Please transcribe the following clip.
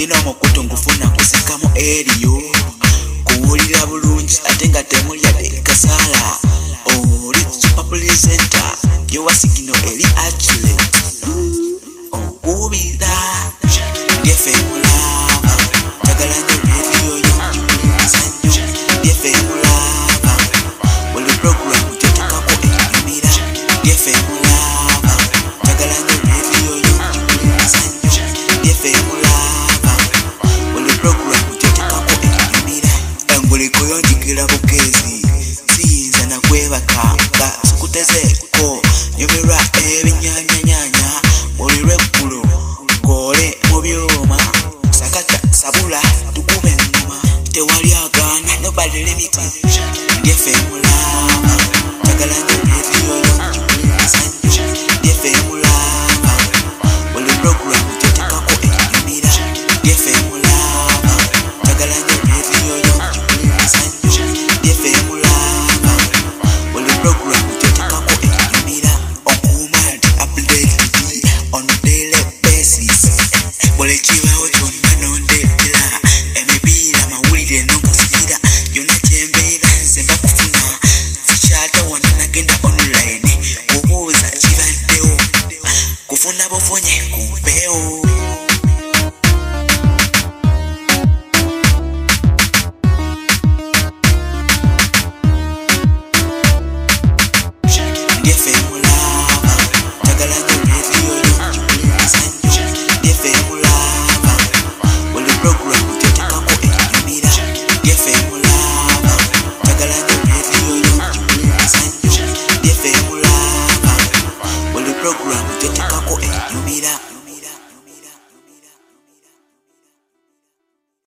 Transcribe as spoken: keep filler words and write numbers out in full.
nina omukutu ngufuna kusikamu eriyo kuwulira bulungi ate nga temulya de kasala oli super presenter yowa sigino eri actually okubira F M Lava tagala nyo radio y'okujuliza nnyo F M Lava buli program tetukako enyumira F M Lava tagala nyo radio y'okujuliza nnyo F M Lava buli program tetukako enyumira enguliko yonjikira bukezi siyinza nakwebaka nga sikutezeko nyoberwa ebinyanyanyanya buli lweggulo gole mu byuma sakata sabula tukube nnuma tewali agaana nobody limit F M Lava tagala nyo radio